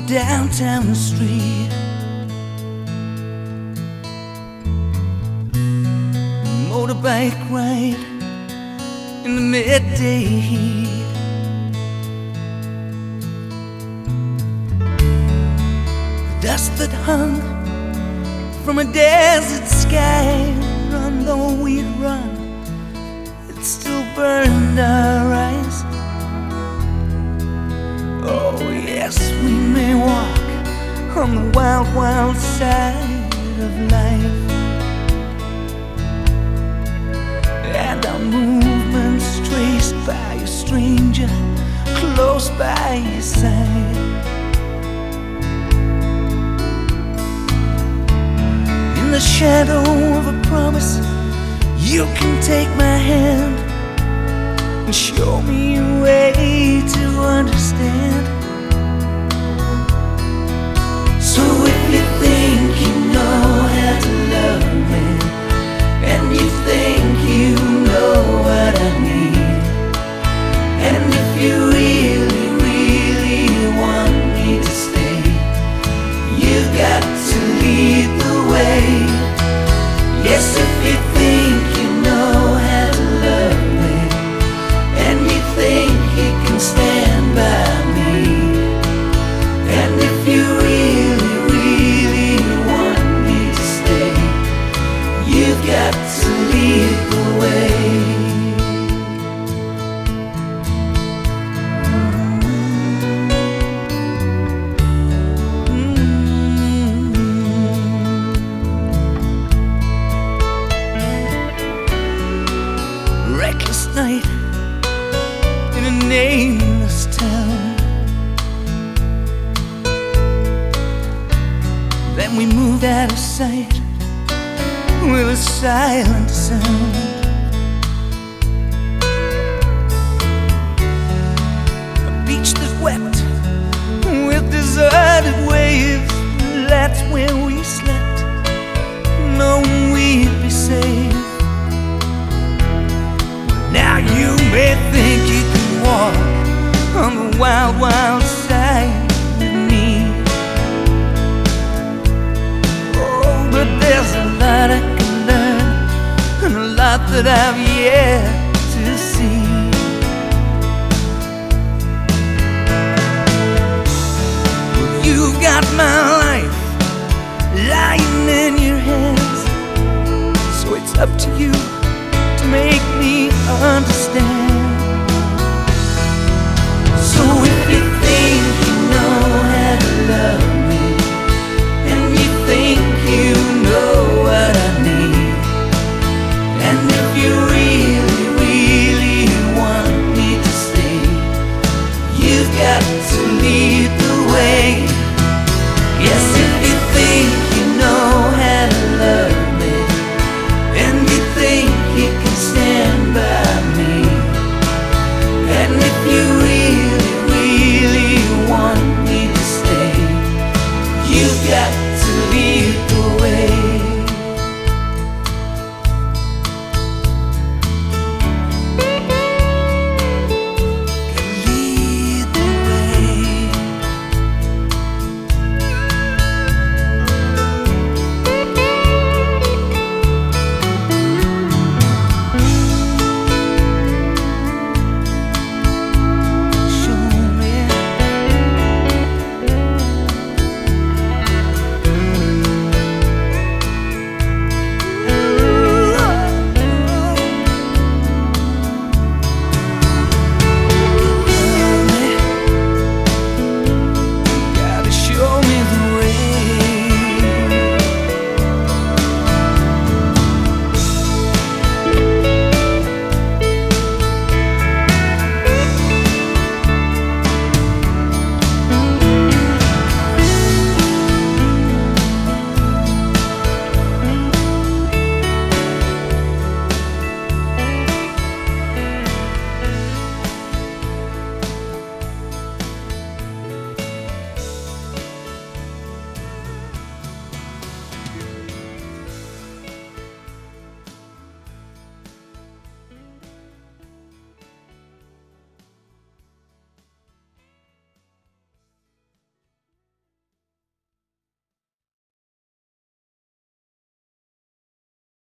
downtown street. Motorbike ride in the midday heat. The dust that hung from a desert sky, run though we'd run, it still burned our eyes. Oh yes, we may walk on the wild, wild side of life, and our movements traced by a stranger close by your side. In the shadow of a promise, you can take my hand and show me a way to understand. So if you think you know how to love me, and you think you know what I need, and if you really, really want me to stay, you've got to lead the way. Yes, if you think you know how to love me, and you think you can stand by me, and if you really, really want me to stay, you've got to lead the way. Reckless night in a nameless town. Then we moved out of sight with a silent sound. A beach that wept with deserted waves, that's where we slept, knowing we'd be safe. Now you may think you can walk on the wild, wild side with me. Oh, but there's a lot I can learn, and a lot that I've yet to see. Well, you've got my life lying in your hands, so it's up to you to make me understand. So if you think you know how to love me, and you think you know what I need, and if you